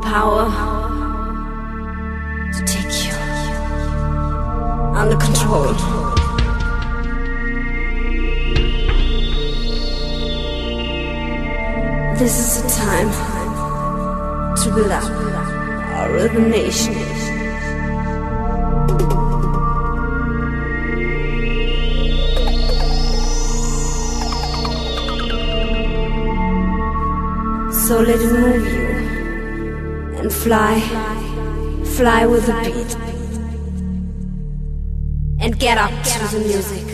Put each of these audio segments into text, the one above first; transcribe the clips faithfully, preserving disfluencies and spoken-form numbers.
power to take you under control. This is the time to build up our rhythm nation. So let it move you and fly, fly with the beat, and get up to the music.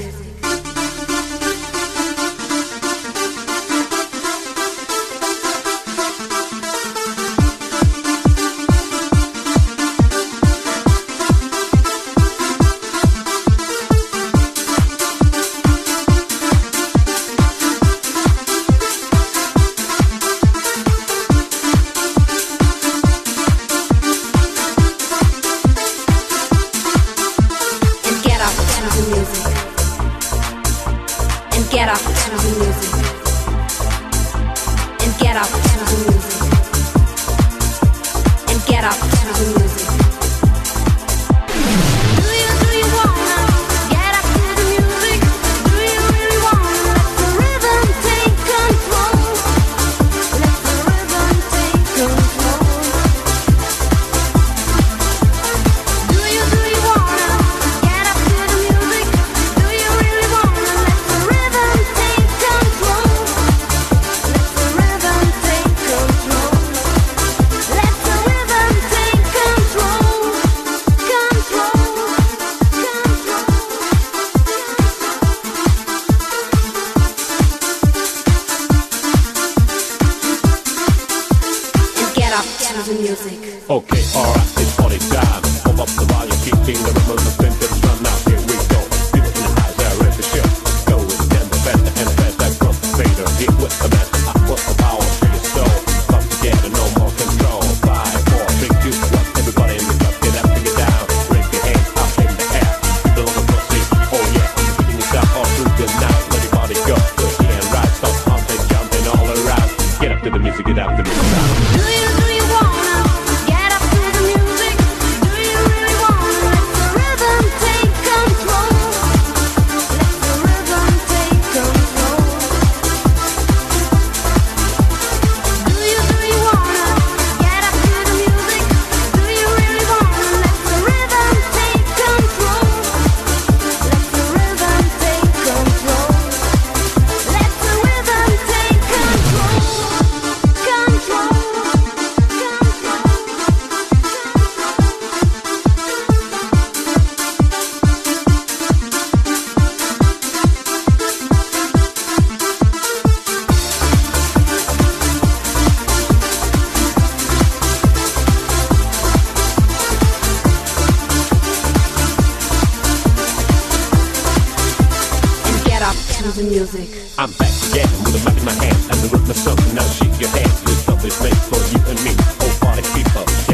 I'm back again with a mic in my hand and the rhythm of something. Now shake your hands, this stuff is made for you and me. Oh, party people,